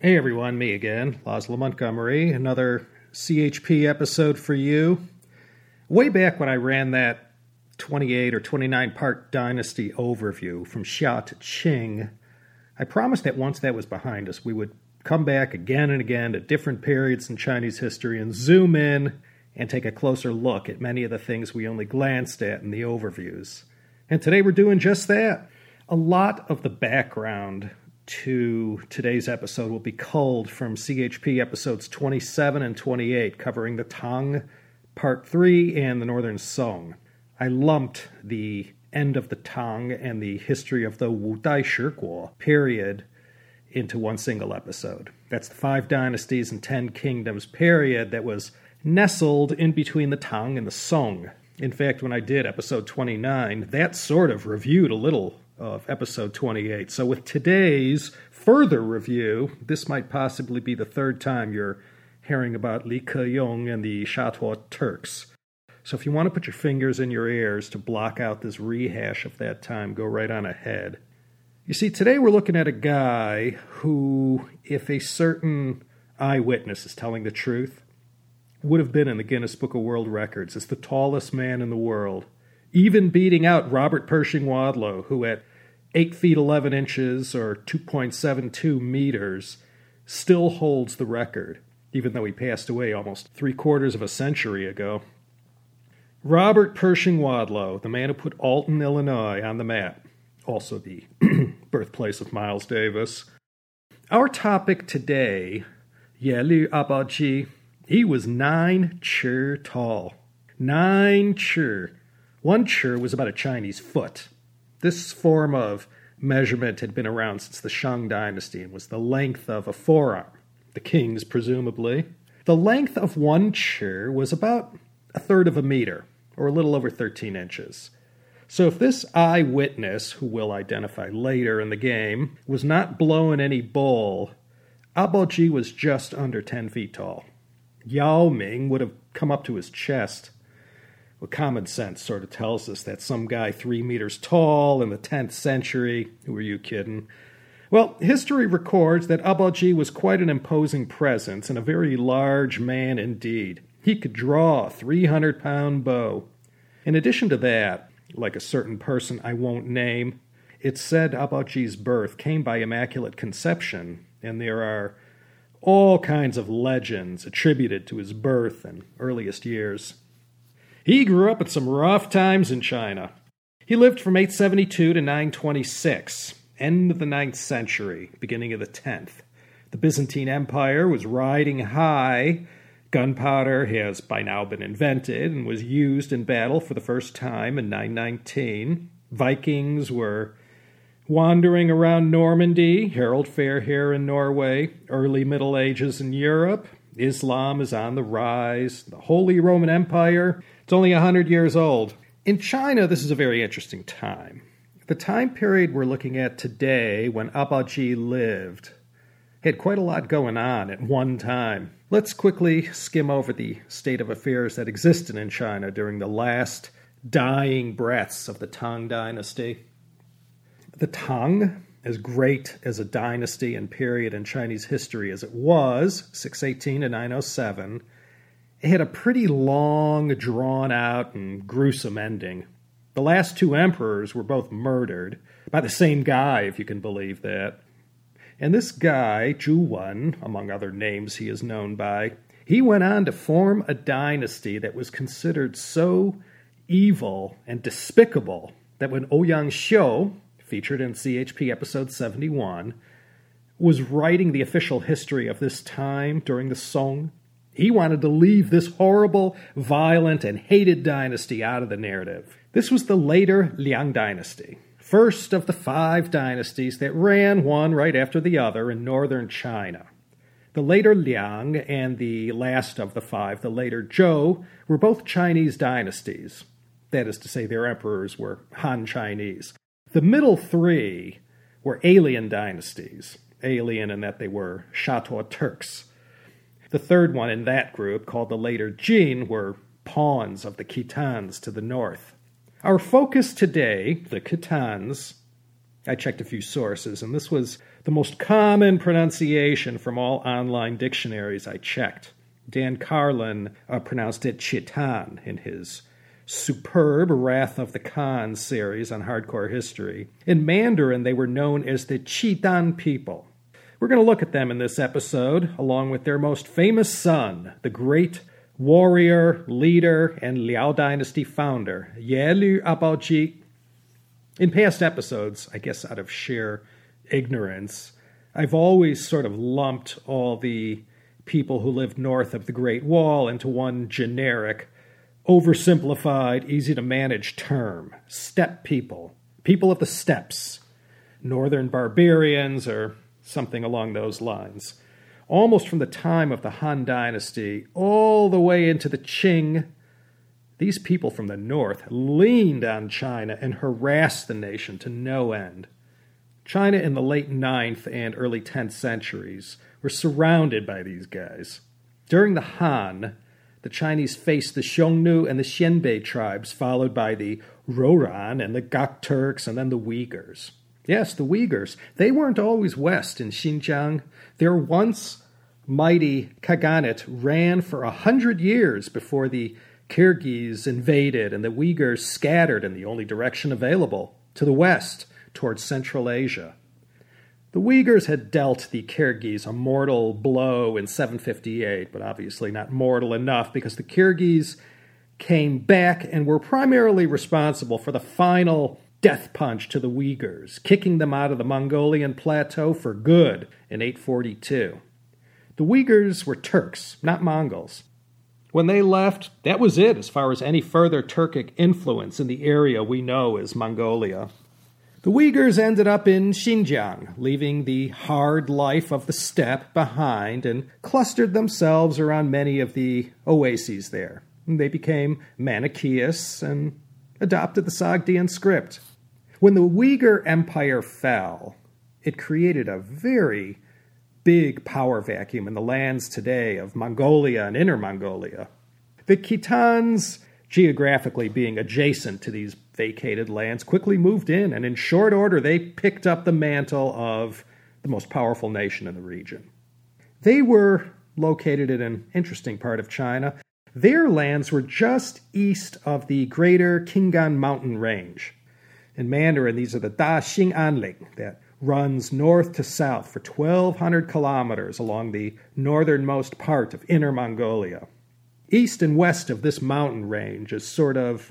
Hey everyone, me again, Laszlo Montgomery, another CHP episode for you. Way back when I ran that 28 or 29 part dynasty overview from Xia to Qing, I promised that once that was behind us, we would come back again and again to different periods in Chinese history and zoom in and take a closer look at many of the things we only glanced at in the overviews. And today we're doing just that. A lot of the background to today's episode will be culled from CHP episodes 27 and 28, covering the Tang, Part 3, and the Northern Song. I lumped the end of the Tang and the history of the Wu Dai Shiguo period into one single episode. That's the 5 dynasties and 10 kingdoms period that was nestled in between the Tang and the Song. In fact, when I did episode 29, that sort of reviewed a little of episode 28. So with today's further review, this might possibly be the third time you're hearing about Li Keyong and the Xia Turks. So if you want to put your fingers in your ears to block out this rehash of that time, go right on ahead. You see, today we're looking at a guy who, if a certain eyewitness is telling the truth, would have been in the Guinness Book of World Records as the tallest man in the world, even beating out Robert Pershing Wadlow, who at 8 feet 11 inches or 2.72 meters still holds the record, even though he passed away almost 3/4 of a century ago. Robert Pershing Wadlow, the man who put Alton, Illinois on the map, also the birthplace of Miles Davis. Our topic today, Yelu Abaoji, he was 9 chi tall. 9 chi. 1 chi was about a Chinese foot. This form of measurement had been around since the Shang dynasty and was the length of a forearm, the king's presumably. The length of 1 chi was about 1/3 of a meter, or a little over 13 inches. So if this eyewitness, who we'll identify later in the game, was not blowing any bull, Abaoji was just under 10 feet tall. Yao Ming would have come up to his chest. Well, common sense sort of tells us that some guy 3 meters tall in the 10th century, who are you kidding? Well, history records that Abaoji was quite an imposing presence and a very large man indeed. He could draw a 300-pound bow. In addition to that, like a certain person I won't name, it's said Abaoji's birth came by immaculate conception, and there are all kinds of legends attributed to his birth and earliest years. He grew up in some rough times in China. He lived from 872 to 926, end of the 9th century, beginning of the 10th. The Byzantine Empire was riding high. Gunpowder has by now been invented and was used in battle for the first time in 919. Vikings were wandering around Normandy, Harold Fairhair in Norway, early Middle Ages in Europe. Islam is on the rise. The Holy Roman Empire, it's only 100 years old. In China, this is a very interesting time. The time period we're looking at today, when Abaoji lived, had quite a lot going on at one time. Let's quickly skim over the state of affairs that existed in China during the last dying breaths of the Tang dynasty. The Tang, as great as a dynasty and period in Chinese history as it was, 618 to 907, it had a pretty long, drawn-out, and gruesome ending. The last 2 emperors were both murdered by the same guy, if you can believe that. And this guy, Zhu Wen, among other names he is known by, he went on to form a dynasty that was considered so evil and despicable that when Ouyang Xiu, featured in CHP episode 71, was writing the official history of this time during the Song, he wanted to leave this horrible, violent, and hated dynasty out of the narrative. This was the later Liang dynasty, first of the 5 dynasties that ran one right after the other in northern China. The later Liang and the last of the 5, the later Zhou, were both Chinese dynasties. That is to say, their emperors were Han Chinese. The middle 3 were alien dynasties, alien in that they were Xia Turks. The third one in that group, called the later Jin, were pawns of the Khitans to the north. Our focus today, the Khitans, I checked a few sources, and this was the most common pronunciation from all online dictionaries I checked. Dan Carlin pronounced it Khitan in his superb Wrath of the Khan series on hardcore history. In Mandarin, they were known as the Khitan people. We're going to look at them in this episode, along with their most famous son, the great warrior, leader, and Liao Dynasty founder, Ye Abaoji. In past episodes, I guess out of sheer ignorance, I've always sort of lumped all the people who lived north of the Great Wall into one generic, oversimplified, easy-to-manage term: steppe people, people of the steppes, northern barbarians, or something along those lines. Almost from the time of the Han Dynasty all the way into the Qing, these people from the north leaned on China and harassed the nation to no end. China in the late 9th and early 10th centuries were surrounded by these guys. During the Han, the Chinese faced the Xiongnu and the Xianbei tribes, followed by the Rouran and the Gok Turks, and then the Uyghurs. Yes, the Uyghurs. They weren't always west in Xinjiang. Their once mighty Khaganate ran for 100 years before the Kyrgyz invaded and the Uyghurs scattered in the only direction available, to the west, towards Central Asia. The Uyghurs had dealt the Kyrgyz a mortal blow in 758, but obviously not mortal enough, because the Kyrgyz came back and were primarily responsible for the final death punch to the Uyghurs, kicking them out of the Mongolian plateau for good in 842. The Uyghurs were Turks, not Mongols. When they left, that was it as far as any further Turkic influence in the area we know as Mongolia. The Uyghurs ended up in Xinjiang, leaving the hard life of the steppe behind, and clustered themselves around many of the oases there. They became Manichaeists and adopted the Sogdian script. When the Uyghur Empire fell, it created a very big power vacuum in the lands today of Mongolia and Inner Mongolia. The Khitans, geographically being adjacent to these vacated lands, quickly moved in, and in short order they picked up the mantle of the most powerful nation in the region. They were located in an interesting part of China. Their lands were just east of the greater Khingan mountain range. In Mandarin, these are the Da Xing Anling, that runs north to south for 1,200 kilometers along the northernmost part of Inner Mongolia. East and west of this mountain range is sort of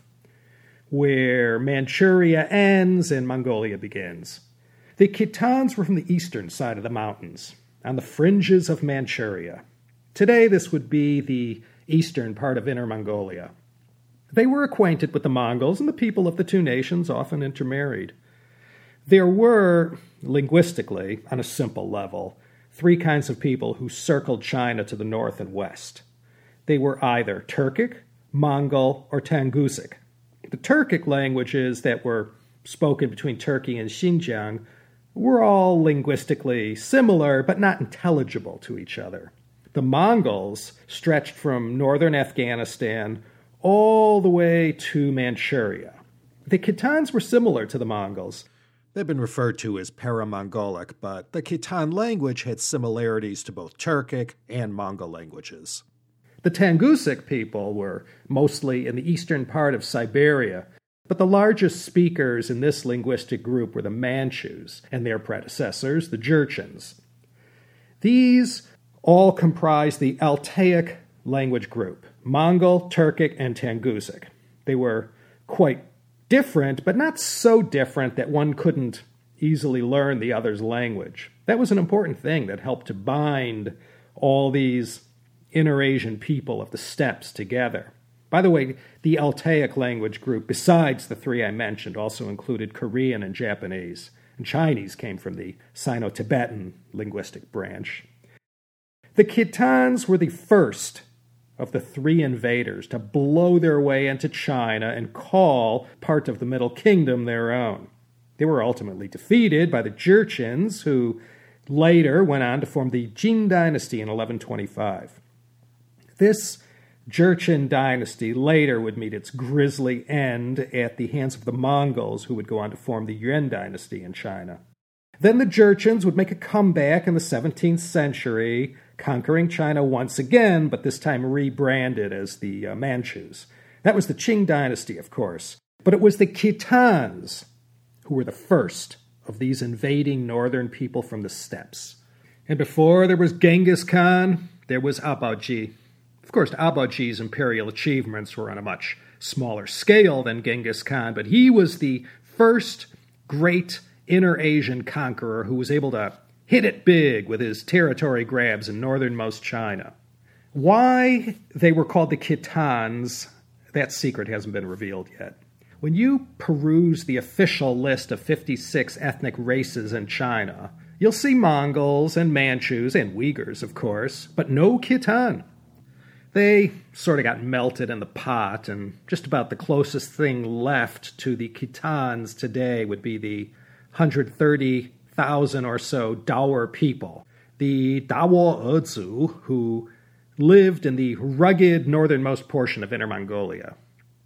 where Manchuria ends and Mongolia begins. The Khitans were from the eastern side of the mountains, on the fringes of Manchuria. Today, this would be the eastern part of Inner Mongolia. They were acquainted with the Mongols, and the people of the two nations often intermarried. There were, linguistically, on a simple level, three kinds of people who circled China to the north and west. They were either Turkic, Mongol, or Tungusic. The Turkic languages that were spoken between Turkey and Xinjiang were all linguistically similar, but not intelligible to each other. The Mongols stretched from northern Afghanistan all the way to Manchuria. The Khitans were similar to the Mongols. They've been referred to as para-Mongolic, but the Khitan language had similarities to both Turkic and Mongol languages. The Tungusic people were mostly in the eastern part of Siberia, but the largest speakers in this linguistic group were the Manchus and their predecessors, the Jurchens. These all comprised the Altaic language group: Mongol, Turkic, and Tungusic. They were quite different, but not so different that one couldn't easily learn the other's language. That was an important thing that helped to bind all these Inner-Asian people of the steppes together. By the way, the Altaic language group, besides the three I mentioned, also included Korean and Japanese, and Chinese came from the Sino-Tibetan linguistic branch. The Khitans were the first of the three invaders to blow their way into China and call part of the Middle Kingdom their own. They were ultimately defeated by the Jurchens, who later went on to form the Jin dynasty in 1125. This Jurchen dynasty later would meet its grisly end at the hands of the Mongols, who would go on to form the Yuan dynasty in China. Then the Jurchens would make a comeback in the 17th century, conquering China once again, but this time rebranded as the Manchus. That was the Qing dynasty, of course. But it was the Khitans who were the first of these invading northern people from the steppes. And before there was Genghis Khan, there was Abaoji. Of course, Abaoji's imperial achievements were on a much smaller scale than Genghis Khan, but he was the first great inner Asian conqueror who was able to hit it big with his territory grabs in northernmost China. Why they were called the Khitans, that secret hasn't been revealed yet. When you peruse the official list of 56 ethnic races in China, you'll see Mongols and Manchus and Uyghurs, of course, but no Khitan. They sort of got melted in the pot, and just about the closest thing left to the Khitans today would be the 130,000 or so Daoer people, the Daoer Ezu, who lived in the rugged northernmost portion of Inner Mongolia.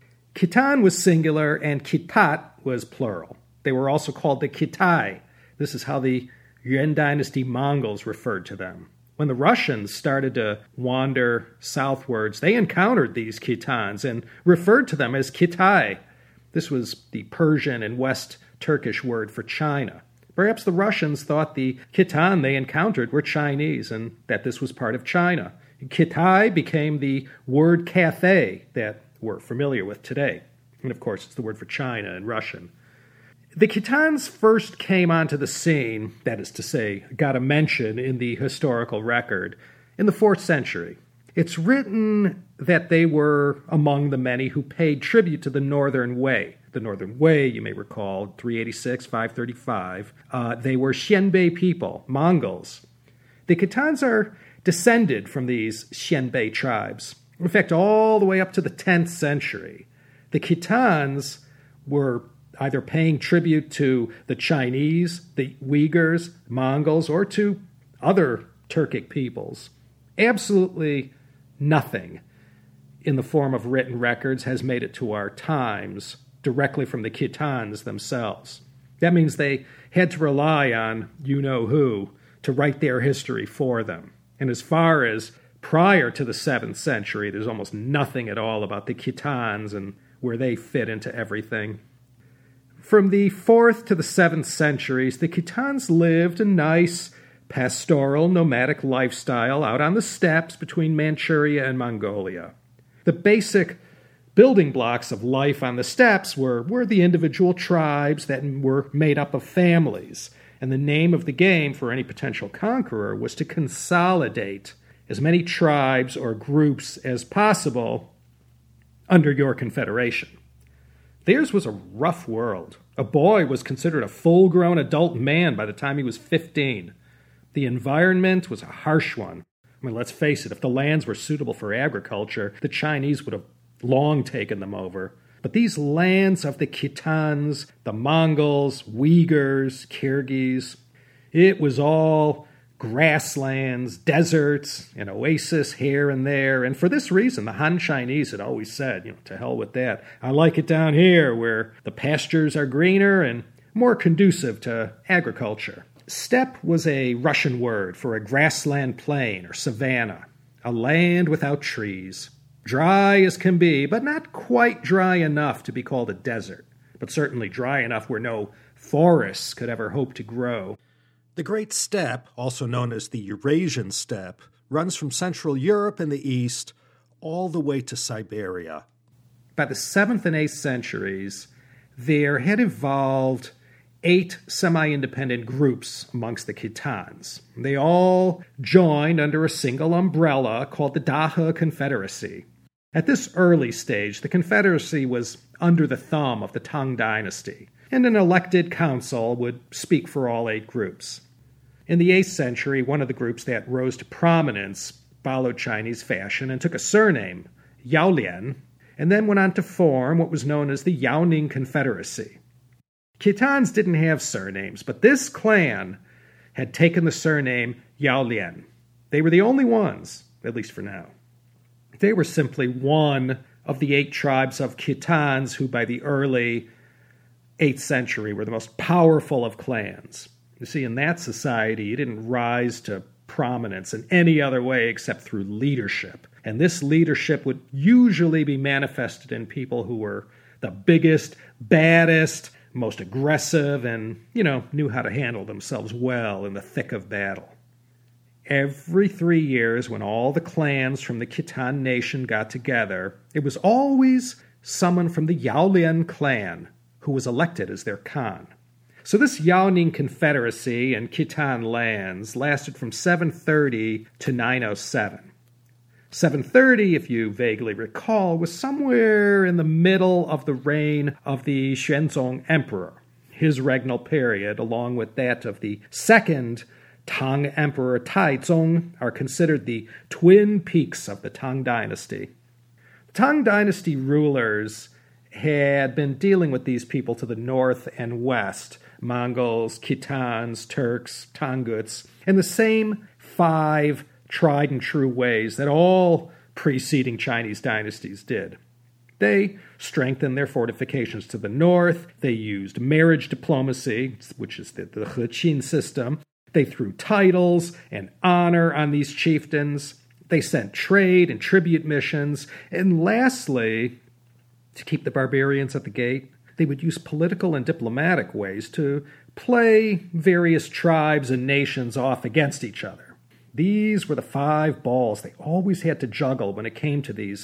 Khitan was singular and Khitat was plural. They were also called the Khitai. This is how the Yuan dynasty Mongols referred to them. When the Russians started to wander southwards, they encountered these Khitans and referred to them as Khitai. This was the Persian and West Turkish word for China. Perhaps the Russians thought the Khitan they encountered were Chinese and that this was part of China. Khitai became the word Cathay that we're familiar with today. And of course, it's the word for China in Russian. The Khitans first came onto the scene, that is to say, got a mention in the historical record, in the 4th century. It's written that they were among the many who paid tribute to the Northern Wei. The Northern Wei, you may recall, 386, 535. They were Xianbei people, Mongols. The Khitans are descended from these Xianbei tribes. In fact, all the way up to the 10th century, the Khitans were either paying tribute to the Chinese, the Uyghurs, Mongols, or to other Turkic peoples. Absolutely nothing in the form of written records has made it to our times directly from the Khitans themselves. That means they had to rely on you-know-who to write their history for them. And as far as prior to the 7th century, there's almost nothing at all about the Khitans and where they fit into everything. From the 4th to the 7th centuries, the Khitans lived a nice, pastoral, nomadic lifestyle out on the steppes between Manchuria and Mongolia. The basic building blocks of life on the steppes were the individual tribes that were made up of families, and the name of the game for any potential conqueror was to consolidate as many tribes or groups as possible under your confederation. Theirs was a rough world. A boy was considered a full-grown adult man by the time he was 15. The environment was a harsh one. I mean, let's face it, if the lands were suitable for agriculture, the Chinese would have long taken them over. But these lands of the Khitans, the Mongols, Uyghurs, Kyrgyz, it was all grasslands, deserts, an oasis here and there. And for this reason, the Han Chinese had always said, to hell with that. I like it down here where the pastures are greener and more conducive to agriculture. Steppe was a Russian word for a grassland plain or savanna, a land without trees. Dry as can be, but not quite dry enough to be called a desert, but certainly dry enough where no forests could ever hope to grow. The Great Steppe, also known as the Eurasian Steppe, runs from Central Europe in the east all the way to Siberia. By the 7th and 8th centuries, there had evolved 8 semi-independent groups amongst the Khitans. They all joined under a single umbrella called the Daha Confederacy. At this early stage, the Confederacy was under the thumb of the Tang Dynasty, and an elected council would speak for all 8 groups. In the 8th century, one of the groups that rose to prominence followed Chinese fashion and took a surname, Yaolian, and then went on to form what was known as the Yaoning Confederacy. Khitans didn't have surnames, but this clan had taken the surname Yaolian. They were the only ones, at least for now. They were simply one of the 8 tribes of Khitans who by the early 8th century were the most powerful of clans. You see, in that society, you didn't rise to prominence in any other way except through leadership. And this leadership would usually be manifested in people who were the biggest, baddest, most aggressive, and, knew how to handle themselves well in the thick of battle. Every 3 years, when all the clans from the Khitan nation got together, it was always someone from the Yaolian clan who was elected as their Khan. So this Yaoning Confederacy in Khitan lands lasted from 730 to 907. 730, if you vaguely recall, was somewhere in the middle of the reign of the Xuanzong Emperor. His regnal period, along with that of the second Tang Emperor Taizong, are considered the twin peaks of the Tang Dynasty. The Tang Dynasty rulers had been dealing with these people to the north and west, Mongols, Khitans, Turks, Tanguts, in the same 5 tried and true ways that all preceding Chinese dynasties did. They strengthened their fortifications to the north, they used marriage diplomacy, which is the Heqin system, they threw titles and honor on these chieftains, they sent trade and tribute missions, and lastly, to keep the barbarians at the gate, they would use political and diplomatic ways to play various tribes and nations off against each other. These were the 5 balls they always had to juggle when it came to these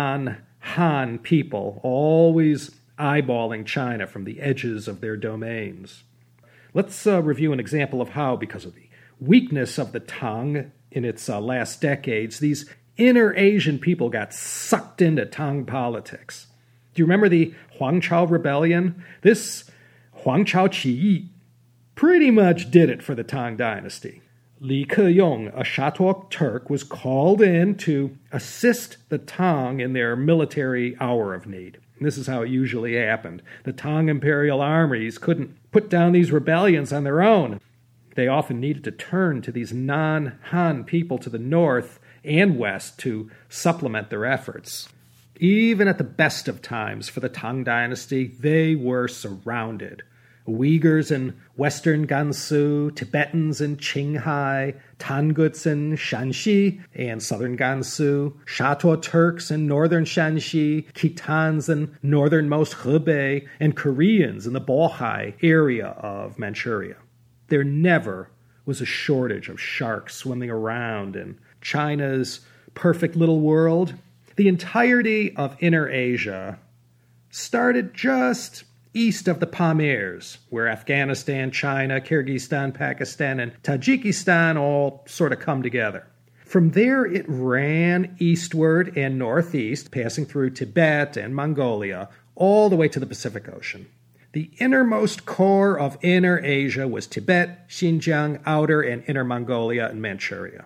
non-Han people, always eyeballing China from the edges of their domains. Let's review an example of how, because of the weakness of the Tang in its last decades, these inner Asian people got sucked into Tang politics. Do you remember the Huangchao Rebellion? This Huangchao Qiyi pretty much did it for the Tang Dynasty. Li Keyong, a Shatok Turk, was called in to assist the Tang in their military hour of need. And this is how it usually happened. The Tang imperial armies couldn't put down these rebellions on their own. They often needed to turn to these non-Han people to the north and west to supplement their efforts. Even at the best of times for the Tang Dynasty, they were surrounded. Uyghurs in western Gansu, Tibetans in Qinghai, Tanguts in Shanxi and southern Gansu, Shato Turks in northern Shanxi, Khitans in northernmost Hebei, and Koreans in the Bohai area of Manchuria. There never was a shortage of sharks swimming around in China's perfect little world. The entirety of Inner Asia started just east of the Pamirs, where Afghanistan, China, Kyrgyzstan, Pakistan, and Tajikistan all sort of come together. From there, it ran eastward and northeast, passing through Tibet and Mongolia, all the way to the Pacific Ocean. The innermost core of Inner Asia was Tibet, Xinjiang, Outer and Inner Mongolia, and Manchuria.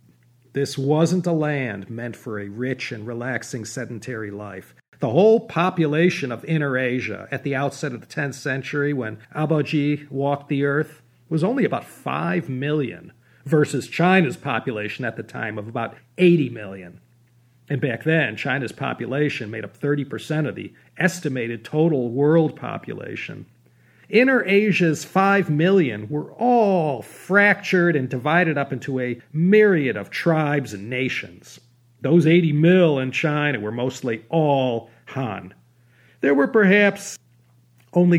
This wasn't a land meant for a rich and relaxing sedentary life. The whole population of Inner Asia at the outset of the 10th century, when Abaoji walked the earth, was only about 5 million, versus China's population at the time of about 80 million. And back then, China's population made up 30% of the estimated total world population. Inner Asia's 5 million were all fractured and divided up into a myriad of tribes and nations. Those 80 mil in China were mostly all Han. There were perhaps only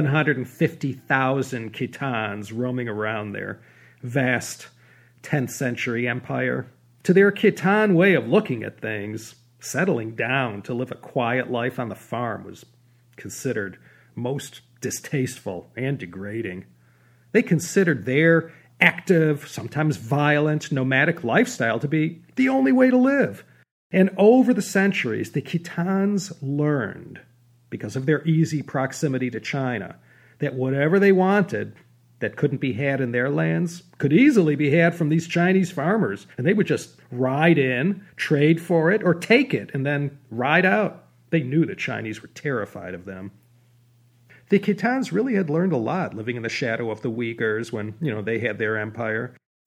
750,000 Khitans roaming around their vast 10th century empire. To their Khitan way of looking at things, settling down to live a quiet life on the farm was considered most distasteful and degrading. They considered their active, sometimes violent, nomadic lifestyle to be the only way to live. And over the centuries, the Khitans learned, because of their easy proximity to China, that whatever they wanted that couldn't be had in their lands could easily be had from these Chinese farmers. And they would just ride in, trade for it, or take it, and then ride out. They knew the Chinese were terrified of them. The Khitans really had learned a lot living in the shadow of the Uyghurs when, they had their empire.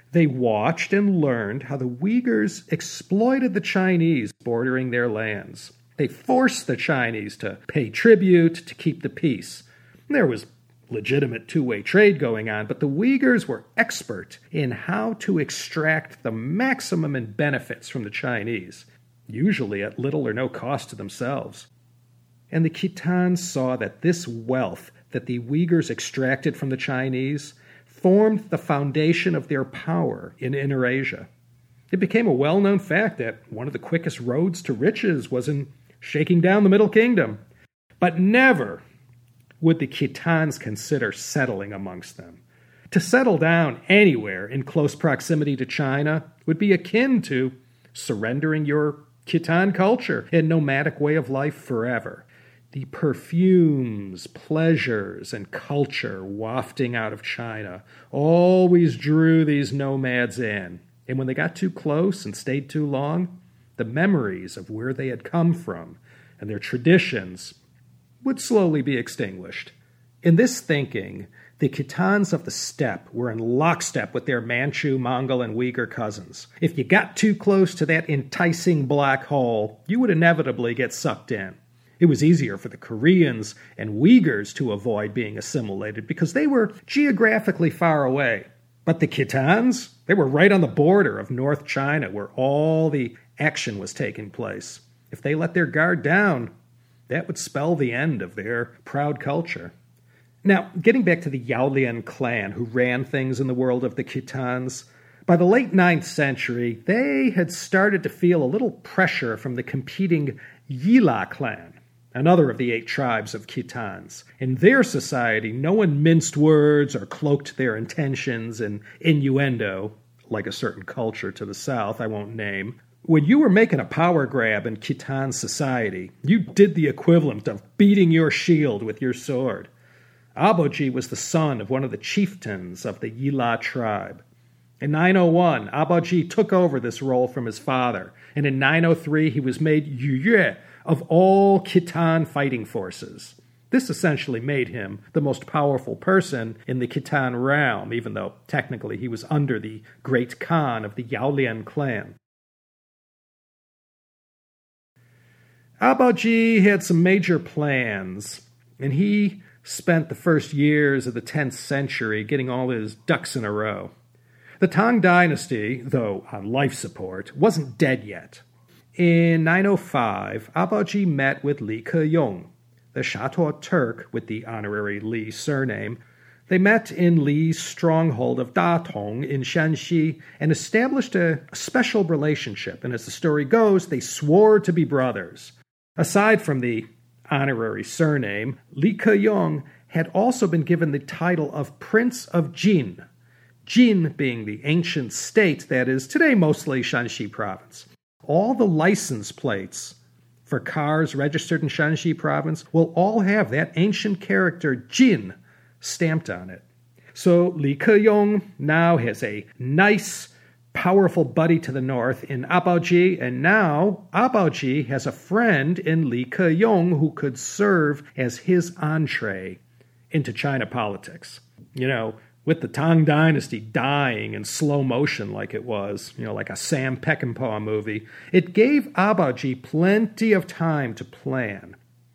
They watched and learned how the Uyghurs exploited the Chinese bordering their lands. They forced the Chinese to pay tribute to keep the peace. There was legitimate two-way trade going on, but the Uyghurs were expert in how to extract the maximum in benefits from the Chinese, usually at little or no cost to themselves. And the Khitans saw that this wealth that the Uyghurs extracted from the Chinese formed the foundation of their power in Inner Asia. It became a well-known fact that one of the quickest roads to riches was in shaking down the Middle Kingdom. But never would the Khitans consider settling amongst them. To settle down anywhere in close proximity to China would be akin to surrendering your Khitan culture and nomadic way of life forever. The perfumes, pleasures, and culture wafting out of China always drew these nomads in. And when they got too close and stayed too long, the memories of where they had come from and their traditions would slowly be extinguished. In this thinking, the Khitans of the steppe were in lockstep with their Manchu, Mongol, and Uyghur cousins. If you got too close to that enticing black hole, you would inevitably get sucked in. It was easier for the Koreans and Uyghurs to avoid being assimilated because they were geographically far away. But the Khitans, they were right on the border of North China where all the action was taking place. If they let their guard down, that would spell the end of their proud culture. Now, getting back to the Yaolian clan who ran things in the world of the Khitans, by the late 9th century, they had started to feel a little pressure from the competing Yila clan, another of the 8 tribes of Khitans. In their society, no one minced words or cloaked their intentions in innuendo, like a certain culture to the south I won't name. When you were making a power grab in Khitan society, you did the equivalent of beating your shield with your sword. Aboji was the son of one of the chieftains of the Yila tribe. In 901, Aboji took over this role from his father, and in 903 he was made Yue of all Khitan fighting forces. This essentially made him the most powerful person in the Khitan realm, even though technically he was under the great Khan of the Yaolian clan. Aboji had some major plans, and he spent the first years of the 10th century getting all his ducks in a row. The Tang dynasty, though on life support, wasn't dead yet. In 905, Aboji met with Li Keyong, the Shato Turk with the honorary Li surname. They met in Li's stronghold of Datong in Shanxi and established a special relationship, and as the story goes, they swore to be brothers. Aside from the honorary surname, Li Keyong had also been given the title of Prince of Jin, Jin being the ancient state that is today mostly Shanxi province. All the license plates for cars registered in Shanxi province will all have that ancient character Jin stamped on it. So Li Keyong now has a nice, powerful buddy to the north in Aboji, and now Aboji has a friend in Li Keyong who could serve as his entree into China politics. You know, with the Tang dynasty dying in slow motion like it was, like a Sam Peckinpah movie, it gave Aboji plenty of time to plan.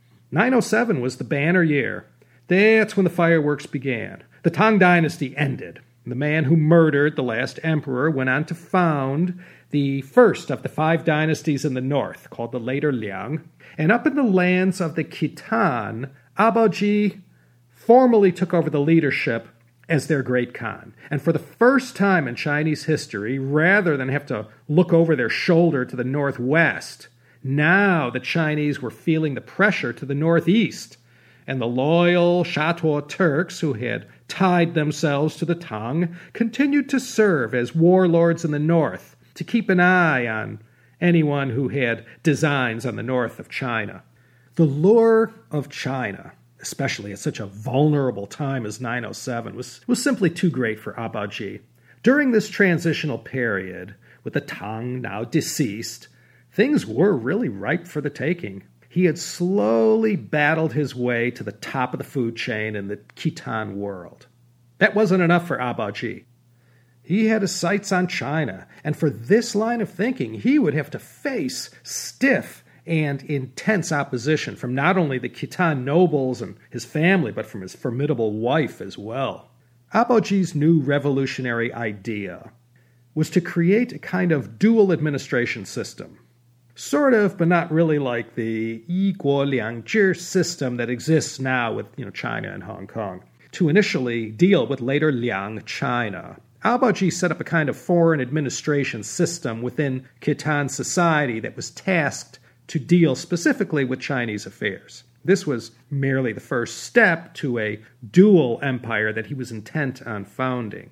907 was the banner year. That's when the fireworks began. The Tang dynasty ended. The man who murdered the last emperor went on to found the first of the 5 dynasties in the north, called the later Liang. And up in the lands of the Khitan, Aboji formally took over the leadership as their great Khan. And for the first time in Chinese history, rather than have to look over their shoulder to the northwest, now the Chinese were feeling the pressure to the northeast. And the loyal Shato Turks, who had tied themselves to the Tang, continued to serve as warlords in the north to keep an eye on anyone who had designs on the north of China. The lure of China, especially at such a vulnerable time as 907, was simply too great for Aboji. During this transitional period, with the Tang now deceased, things were really ripe for the taking. He had slowly battled his way to the top of the food chain in the Khitan world. That wasn't enough for Aboji. He had his sights on China, and for this line of thinking, he would have to face stiff and intense opposition from not only the Khitan nobles and his family, but from his formidable wife as well. Abaoji's new revolutionary idea was to create a kind of dual administration system. Sort of, but not really like the Yi Guo Liang Zhi system that exists now with China and Hong Kong, to initially deal with later Liang China. Abaoji set up a kind of foreign administration system within Khitan society that was tasked to deal specifically with Chinese affairs. This was merely the first step to a dual empire that he was intent on founding.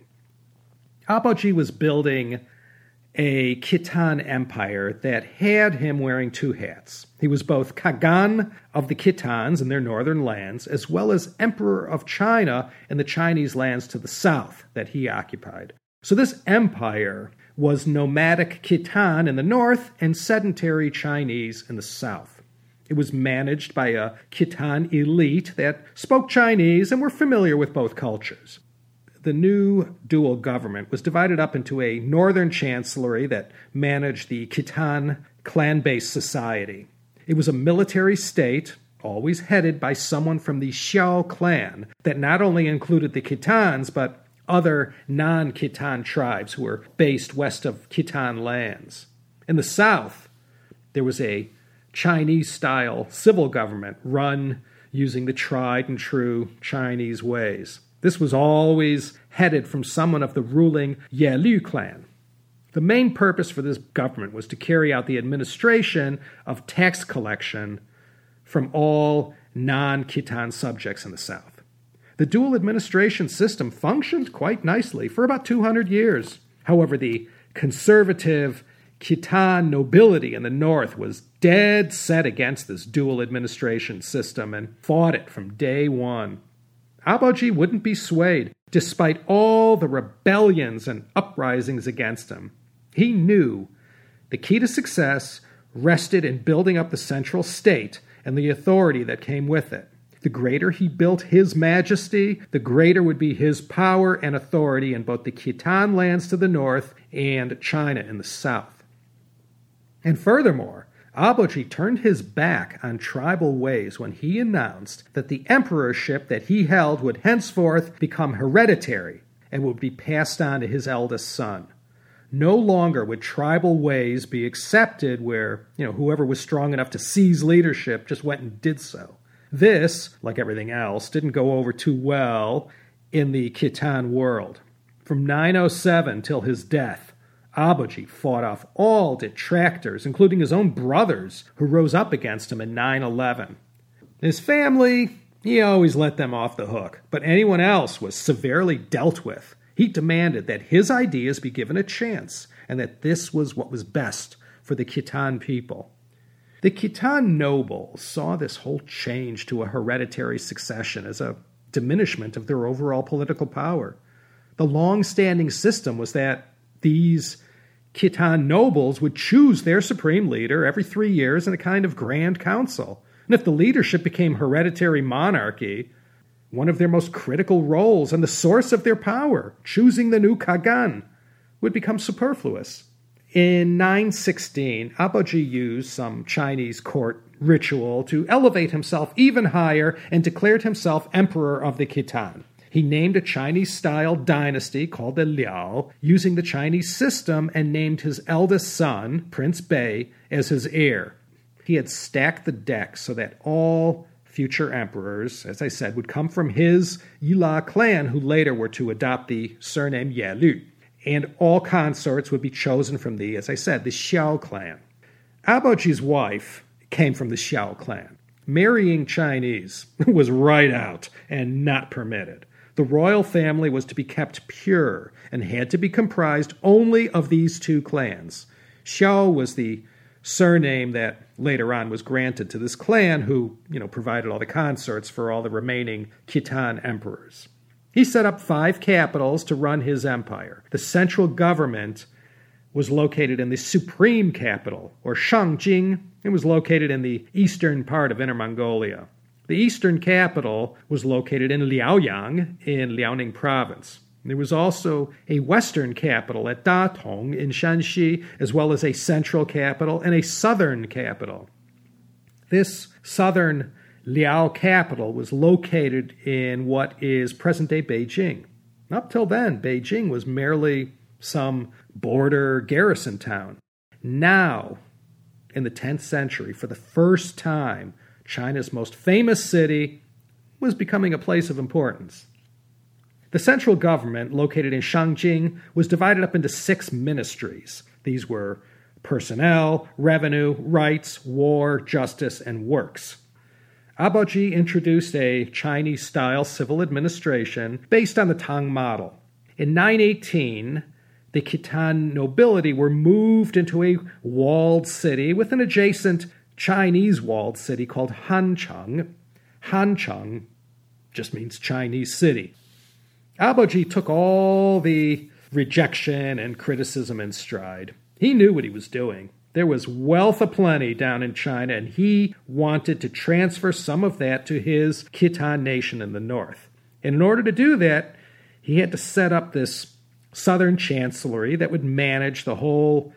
Abaoji was building a Khitan empire that had him wearing two hats. He was both Khagan of the Khitans in their northern lands, as well as Emperor of China in the Chinese lands to the south that he occupied. So this empire was nomadic Khitan in the north and sedentary Chinese in the south. It was managed by a Khitan elite that spoke Chinese and were familiar with both cultures. The new dual government was divided up into a northern chancellery that managed the Khitan clan-based society. It was a military state, always headed by someone from the Xiao clan, that not only included the Khitans, but other non-Khitan tribes who were based west of Khitan lands. In the south, there was a Chinese-style civil government run using the tried and true Chinese ways. This was always headed from someone of the ruling Yelu clan. The main purpose for this government was to carry out the administration of tax collection from all non-Khitan subjects in the south. The dual administration system functioned quite nicely for about 200 years. However, the conservative Khitan nobility in the north was dead set against this dual administration system and fought it from day one. Abaoji wouldn't be swayed, despite all the rebellions and uprisings against him. He knew the key to success rested in building up the central state and the authority that came with it. The greater he built his majesty, the greater would be his power and authority in both the Khitan lands to the north and China in the south. And furthermore, Abaoji turned his back on tribal ways when he announced that the emperorship that he held would henceforth become hereditary and would be passed on to his eldest son. No longer would tribal ways be accepted where, whoever was strong enough to seize leadership just went and did so. This, like everything else, didn't go over too well in the Khitan world. From 907 till his death, Abaoji fought off all detractors, including his own brothers, who rose up against him in 911. His family, he always let them off the hook, but anyone else was severely dealt with. He demanded that his ideas be given a chance, and that this was what was best for the Khitan people. The Khitan nobles saw this whole change to a hereditary succession as a diminishment of their overall political power. The long-standing system was that these Khitan nobles would choose their supreme leader every 3 years in a kind of grand council. And if the leadership became hereditary monarchy, one of their most critical roles and the source of their power, choosing the new Khagan, would become superfluous. In 916, Abaoji used some Chinese court ritual to elevate himself even higher and declared himself emperor of the Khitan. He named a Chinese-style dynasty called the Liao, using the Chinese system, and named his eldest son, Prince Bei, as his heir. He had stacked the deck so that all future emperors, as I said, would come from his Yila clan, who later were to adopt the surname Yelu. And all consorts would be chosen from the, as I said, the Xiao clan. Abaoji's wife came from the Xiao clan. Marrying Chinese was right out and not permitted. The royal family was to be kept pure and had to be comprised only of these two clans. Xiao was the surname that later on was granted to this clan who, provided all the consorts for all the remaining Khitan emperors. He set up 5 capitals to run his empire. The central government was located in the supreme capital, or Shangjing. It was located in the eastern part of Inner Mongolia. The eastern capital was located in Liaoyang in Liaoning province. There was also a western capital at Datong in Shanxi, as well as a central capital and a southern capital. This southern Liao capital was located in what is present-day Beijing. Up till then, Beijing was merely some border garrison town. Now, in the 10th century, for the first time, China's most famous city was becoming a place of importance. The central government, located in Shangjing, was divided up into 6 ministries. These were personnel, revenue, rights, war, justice, and works. Abaoji introduced a Chinese-style civil administration based on the Tang model. In 918, the Khitan nobility were moved into a walled city with an adjacent Chinese walled city called Hancheng. Hancheng just means Chinese city. Abaoji took all the rejection and criticism in stride. He knew what he was doing. There was wealth aplenty down in China, and he wanted to transfer some of that to his Khitan nation in the north. And in order to do that, he had to set up this southern chancellery that would manage the whole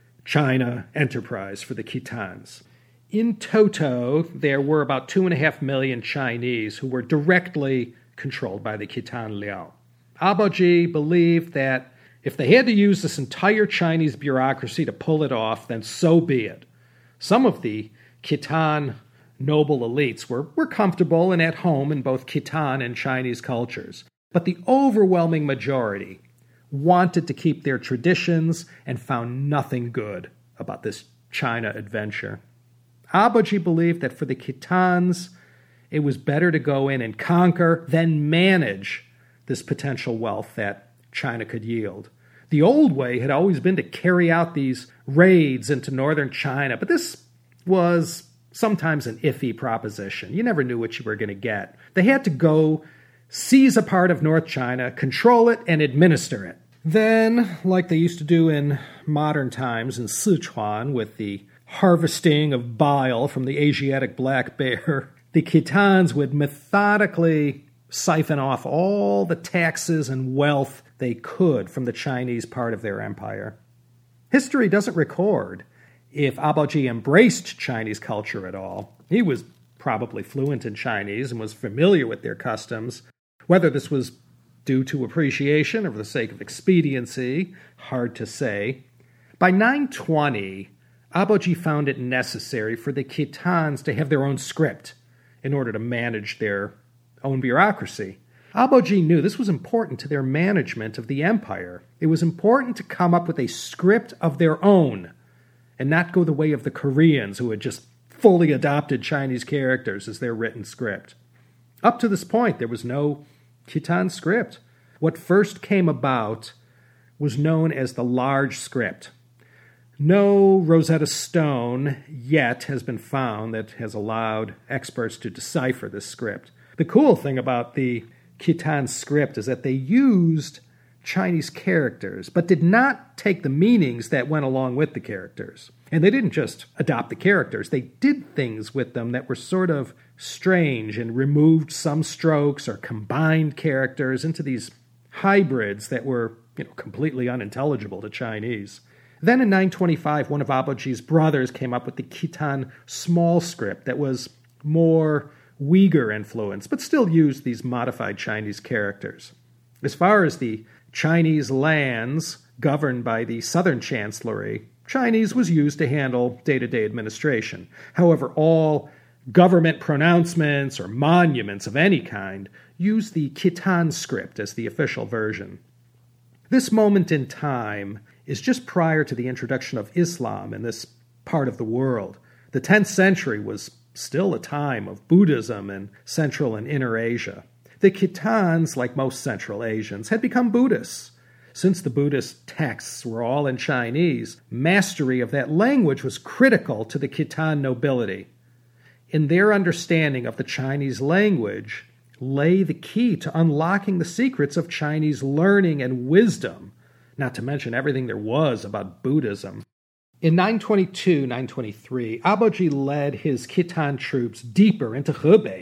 China enterprise for the Khitans. In toto, there were about 2.5 million Chinese who were directly controlled by the Khitan Liao. Abaoji believed that if they had to use this entire Chinese bureaucracy to pull it off, then so be it. Some of the Khitan noble elites were comfortable and at home in both Khitan and Chinese cultures, but the overwhelming majority wanted to keep their traditions and found nothing good about this China adventure. Abaoji believed that for the Khitans, it was better to go in and conquer than manage this potential wealth that China could yield. The old way had always been to carry out these raids into northern China, but this was sometimes an iffy proposition. You never knew what you were going to get. They had to go seize a part of North China, control it, and administer it. Then, like they used to do in modern times in Sichuan with the harvesting of bile from the Asiatic black bear, the Khitans would methodically siphon off all the taxes and wealth they could from the Chinese part of their empire. History doesn't record if Abaoji embraced Chinese culture at all. He was probably fluent in Chinese and was familiar with their customs. Whether this was due to appreciation or for the sake of expediency, hard to say. By 920, Abaoji found it necessary for the Khitans to have their own script in order to manage their own bureaucracy. Abaoji knew this was important to their management of the empire. It was important to come up with a script of their own and not go the way of the Koreans who had just fully adopted Chinese characters as their written script. Up to this point, there was no Khitan script. What first came about was known as the large script. No Rosetta Stone yet has been found that has allowed experts to decipher this script. The cool thing about the Khitan script is that they used Chinese characters, but did not take the meanings that went along with the characters. And they didn't just adopt the characters. They did things with them that were sort of strange and removed some strokes or combined characters into these hybrids that were, completely unintelligible to Chinese. Then in 925, one of Abaoji's brothers came up with the Khitan small script that was more Uyghur influence, but still used these modified Chinese characters. As far as the Chinese lands governed by the Southern Chancellery, Chinese was used to handle day-to-day administration. However, all government pronouncements or monuments of any kind used the Khitan script as the official version. This moment in time is just prior to the introduction of Islam in this part of the world. The 10th century was still a time of Buddhism in Central and Inner Asia. The Khitans, like most Central Asians, had become Buddhists. Since the Buddhist texts were all in Chinese, mastery of that language was critical to the Khitan nobility. In their understanding of the Chinese language lay the key to unlocking the secrets of Chinese learning and wisdom, not to mention everything there was about Buddhism. In 922-923, Abaoji led his Khitan troops deeper into Hebei.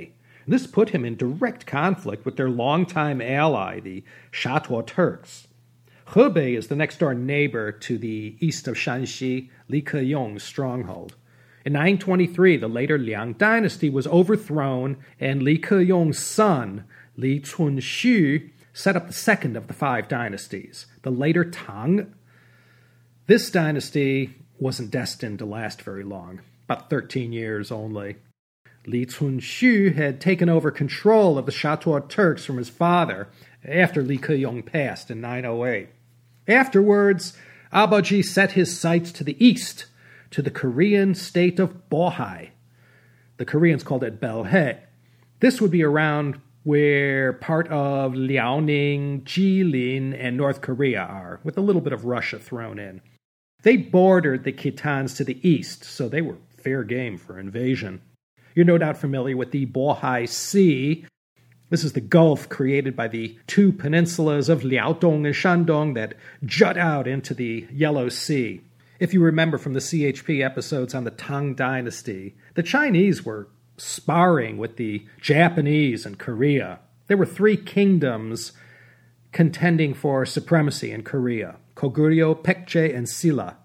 This put him in direct conflict with their longtime ally, the Shatua Turks. Hebei is the next-door neighbor to the east of Shanxi, Li Keyong's stronghold. In 923, the later Liang dynasty was overthrown, and Li Keyong's son, Li Cunxu, set up the second of the 5 dynasties, the later Tang. This dynasty wasn't destined to last very long, about 13 years only. Li Cunxu had taken over control of the Shatua Turks from his father after Li Keyong passed in 908. Afterwards, Abaoji set his sights to the east, to the Korean state of Bohai. The Koreans called it Belhe. This would be around where part of Liaoning, Jilin, and North Korea are, with a little bit of Russia thrown in. They bordered the Khitans to the east, so they were fair game for invasion. You're no doubt familiar with the Bohai Sea. This is the gulf created by the 2 peninsulas of Liaodong and Shandong that jut out into the Yellow Sea. If you remember from the CHP episodes on the Tang Dynasty, the Chinese were sparring with the Japanese and Korea. There were 3 kingdoms contending for supremacy in Korea: Goguryeo, Baekje, and Silla.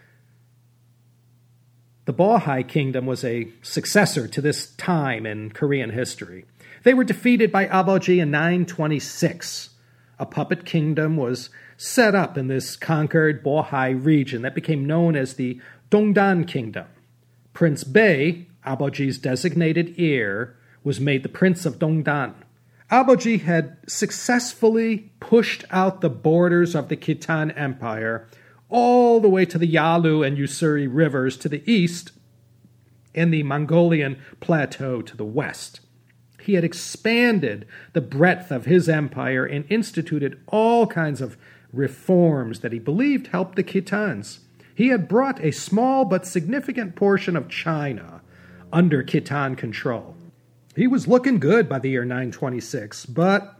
The Bohai Kingdom was a successor to this time in Korean history. They were defeated by Abaoji in 926. A puppet kingdom was set up in this conquered Bohai region that became known as the Dongdan Kingdom. Prince Bei, Abaoji's designated heir, was made the Prince of Dongdan. Abaoji had successfully pushed out the borders of the Khitan Empire all the way to the Yalu and Ussuri rivers to the east and the Mongolian plateau to the west. He had expanded the breadth of his empire and instituted all kinds of reforms that he believed helped the Khitans. He had brought a small but significant portion of China under Khitan control. He was looking good by the year 926, but,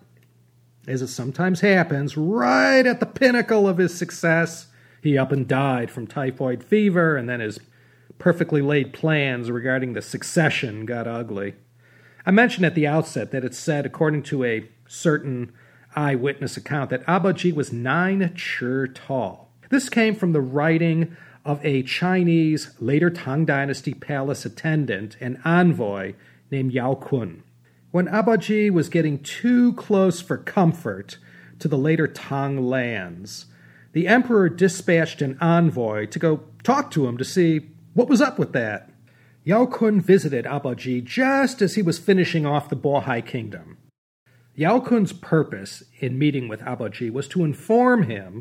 as it sometimes happens, right at the pinnacle of his success, he up and died from typhoid fever, and then his perfectly laid plans regarding the succession got ugly. I mentioned at the outset that it's said, according to a certain eyewitness account, that Abaoji was 9 chur tall. This came from the writing of a Chinese later Tang Dynasty palace attendant and envoy named Yao Kun. When Abaoji was getting too close for comfort to the later Tang lands, the emperor dispatched an envoy to go talk to him to see what was up with that. Yao Kun visited Abaoji just as he was finishing off the Bohai kingdom. Yao Kun's purpose in meeting with Abaoji was to inform him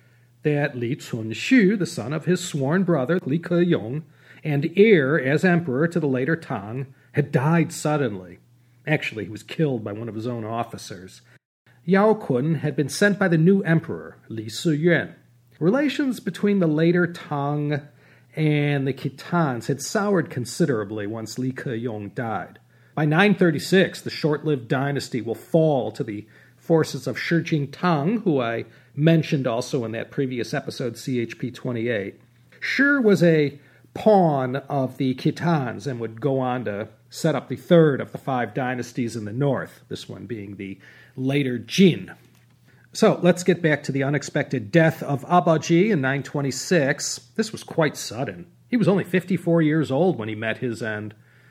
that Li Cunxu, the son of his sworn brother Li Keyong, and heir as emperor to the later Tang, had died suddenly. Actually, he was killed by one of his own officers. Yao Kun had been sent by the new emperor, Li Siyuan. Relations between the later Tang and the Khitans had soured considerably once Li Keyong died. By 936, the short-lived dynasty will fall to the forces of Shi Jingtang, who I mentioned also in that previous episode, CHP 28. Shi was a pawn of the Khitans and would go on to set up the third of the 5 dynasties in the north, this one being the later Jin. So let's get back to the unexpected death of Abaoji in 926. This was quite sudden. He was only 54 years old when he met his end.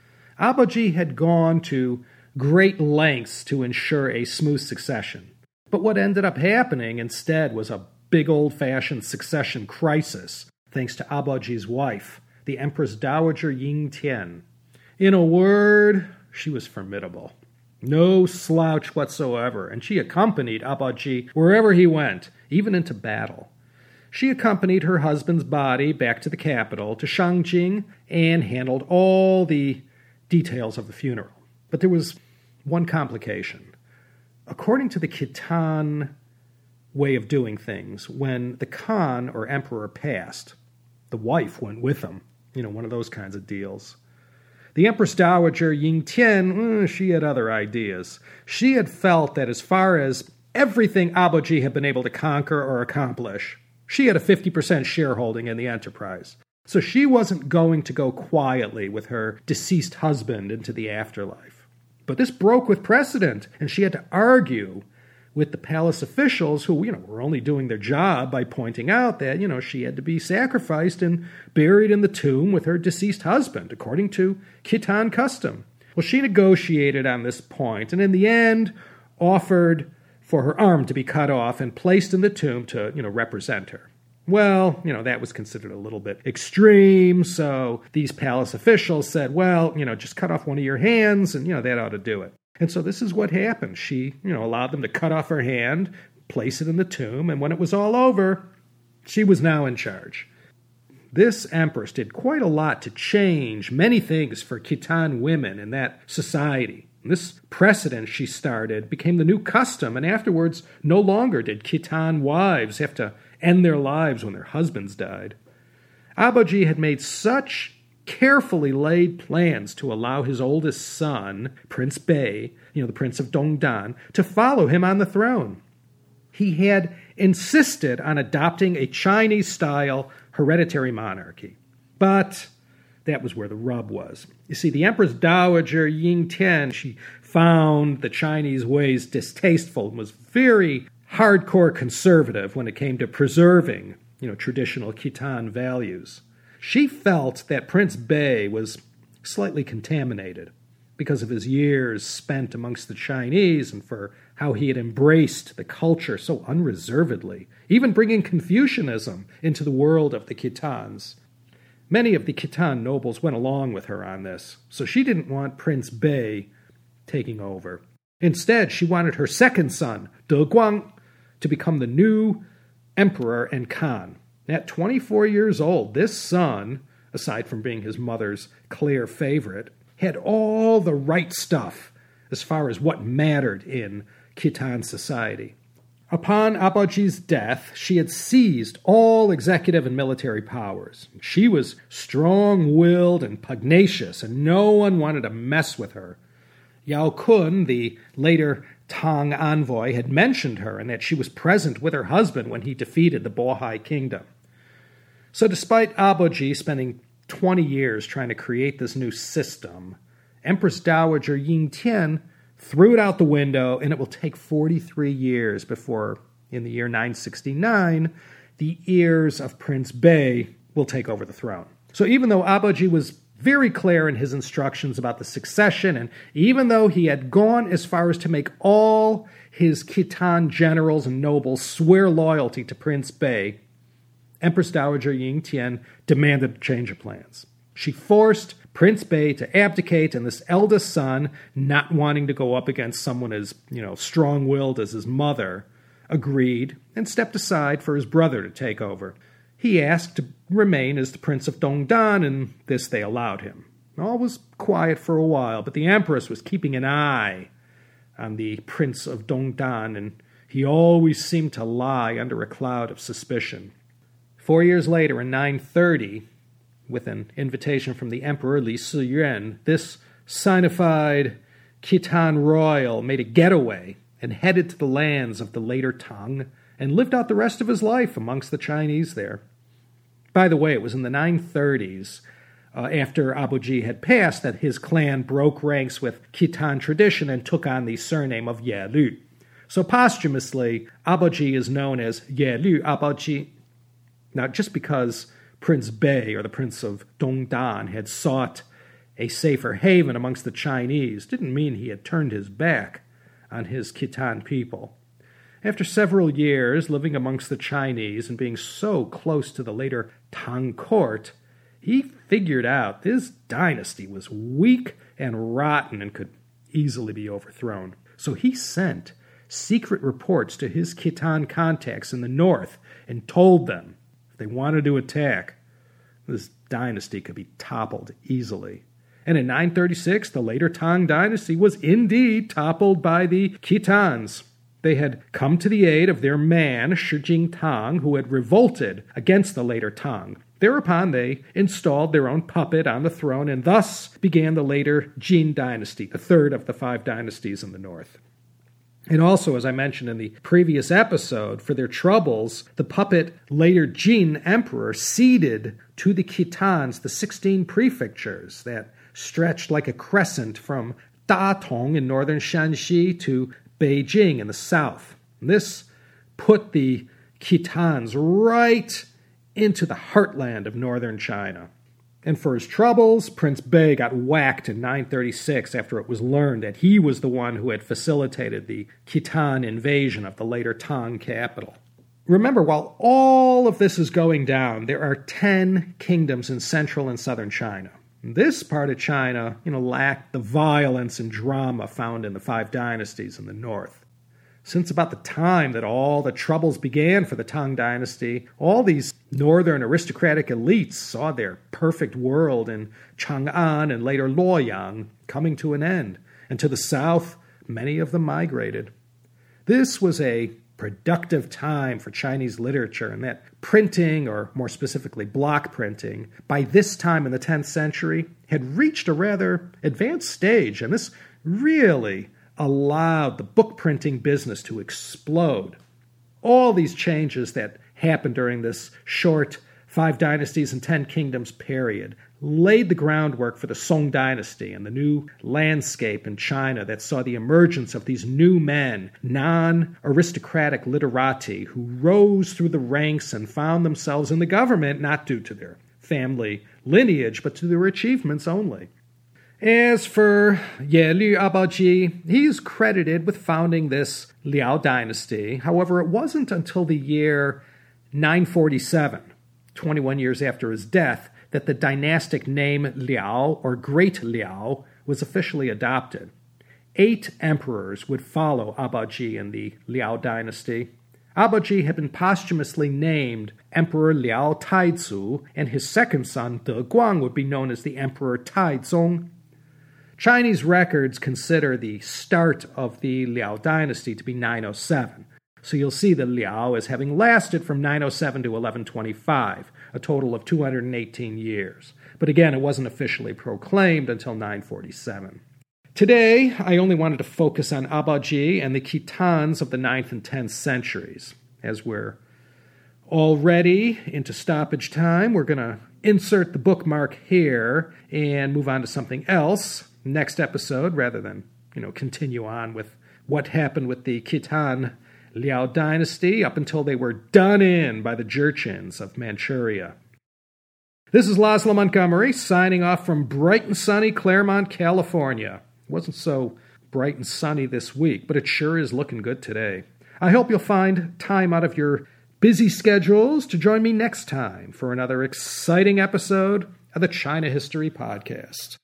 Abaoji had gone to great lengths to ensure a smooth succession. But what ended up happening instead was a big old-fashioned succession crisis, thanks to Abaoji's wife, the Empress Dowager Ying Tian. In a word, she was formidable. No slouch whatsoever, and she accompanied Abaoji wherever he went, even into battle. She accompanied her husband's body back to the capital, to Shangjing, and handled all the details of the funeral. But there was one complication. According to the Khitan way of doing things, when the Khan or emperor passed, the wife went with him. One of those kinds of deals. The Empress Dowager Ying Tian, she had other ideas. She had felt that as far as everything Abaoji had been able to conquer or accomplish, she had a 50% shareholding in the enterprise. So she wasn't going to go quietly with her deceased husband into the afterlife. But this broke with precedent, and she had to argue with the palace officials who, were only doing their job by pointing out that, she had to be sacrificed and buried in the tomb with her deceased husband, according to Khitan custom. Well, she negotiated on this point, and in the end offered for her arm to be cut off and placed in the tomb to, represent her. Well, that was considered a little bit extreme, so these palace officials said, well, just cut off one of your hands, and, that ought to do it. And so this is what happened. She, allowed them to cut off her hand, place it in the tomb, and when it was all over, she was now in charge. This empress did quite a lot to change many things for Khitan women in that society. And this precedent she started became the new custom, and afterwards, no longer did Khitan wives have to end their lives when their husbands died. Abaoji had made such carefully laid plans to allow his oldest son, Prince Bei, the Prince of Dongdan, to follow him on the throne. He had insisted on adopting a Chinese-style hereditary monarchy. But that was where the rub was. You see, the Empress Dowager Yingtian, she found the Chinese ways distasteful and was very hardcore conservative when it came to preserving, traditional Khitan values. She felt that Prince Bei was slightly contaminated because of his years spent amongst the Chinese and for how he had embraced the culture so unreservedly, even bringing Confucianism into the world of the Khitans. Many of the Khitan nobles went along with her on this, so she didn't want Prince Bei taking over. Instead, she wanted her second son, De Guang, to become the new emperor and Khan. At 24 years old, this son, aside from being his mother's clear favorite, had all the right stuff as far as what mattered in Khitan society. Upon Abaoji's death, she had seized all executive and military powers. She was strong-willed and pugnacious, and no one wanted to mess with her. Yao Kun, the later Tang envoy, had mentioned her and that she was present with her husband when he defeated the Bohai kingdom. So despite Abaoji spending 20 years trying to create this new system, Empress Dowager Yingtian threw it out the window, and it will take 43 years before, in the year 969, the heirs of Prince Bei will take over the throne. So even though Abaoji was very clear in his instructions about the succession, and even though he had gone as far as to make all his Khitan generals and nobles swear loyalty to Prince Bei, Empress Dowager Yingtian demanded a change of plans. She forced Prince Bei to abdicate, and this eldest son, not wanting to go up against someone as, strong-willed as his mother, agreed and stepped aside for his brother to take over. He asked to remain as the Prince of Dongdan, and this they allowed him. All was quiet for a while, but the Empress was keeping an eye on the Prince of Dongdan, and he always seemed to lie under a cloud of suspicion. 4 years later, in 930, with an invitation from the Emperor Li Siyuan, this Sinified Khitan royal made a getaway and headed to the lands of the later Tang and lived out the rest of his life amongst the Chinese there. By the way, it was in the 930s, after Abaoji had passed, that his clan broke ranks with Khitan tradition and took on the surname of Yelu. So posthumously, Abaoji is known as Yelu Abaoji. Now, just because Prince Bei, or the Prince of Dongdan, had sought a safer haven amongst the Chinese didn't mean he had turned his back on his Khitan people. After several years living amongst the Chinese and being so close to the later Tang court, he figured out this dynasty was weak and rotten and could easily be overthrown. So he sent secret reports to his Khitan contacts in the north and told them if they wanted to attack, this dynasty could be toppled easily. And in 936, the later Tang dynasty was indeed toppled by the Khitans. They had come to the aid of their man, Shi Jingtang, who had revolted against the later Tang. Thereupon, they installed their own puppet on the throne, and thus began the later Jin dynasty, the third of the 5 dynasties in the north. And also, as I mentioned in the previous episode, for their troubles, the puppet later Jin emperor ceded to the Khitans the 16 prefectures that stretched like a crescent from Datong in northern Shanxi to Beijing in the south. This put the Khitans right into the heartland of northern China. And for his troubles, Prince Bei got whacked in 936 after it was learned that he was the one who had facilitated the Khitan invasion of the later Tang capital. Remember, while all of this is going down, there are 10 kingdoms in central and southern China. This part of China, lacked the violence and drama found in the 5 dynasties in the north. Since about the time that all the troubles began for the Tang dynasty, all these northern aristocratic elites saw their perfect world in Chang'an and later Luoyang coming to an end, and to the south, many of them migrated. This was a productive time for Chinese literature, and that printing, or more specifically block printing, by this time in the 10th century had reached a rather advanced stage, and this really allowed the book printing business to explode. All these changes that happened during this short 5 dynasties and 10 kingdoms period laid the groundwork for the Song dynasty and the new landscape in China that saw the emergence of these new men, non-aristocratic literati, who rose through the ranks and found themselves in the government not due to their family lineage, but to their achievements only. As for Ye Li Abaoji, he is credited with founding this Liao dynasty. However, it wasn't until the year 947, 21 years after his death, that the dynastic name Liao, or Great Liao, was officially adopted. 8 emperors would follow Abaoji in the Liao dynasty. Abaoji had been posthumously named Emperor Liao Taizu, and his second son, De Guang, would be known as the Emperor Taizong. Chinese records consider the start of the Liao dynasty to be 907. So you'll see the Liao as having lasted from 907 to 1125, a total of 218 years. But again, it wasn't officially proclaimed until 947. Today, I only wanted to focus on Abaoji and the Khitans of the 9th and 10th centuries. As we're already into stoppage time, we're going to insert the bookmark here and move on to something else next episode, rather than, continue on with what happened with the Khitan Liao dynasty up until they were done in by the Jurchens of Manchuria. This is Laszlo Montgomery signing off from bright and sunny Claremont, California. It wasn't so bright and sunny this week, but it sure is looking good today. I hope you'll find time out of your busy schedules to join me next time for another exciting episode of the China History Podcast.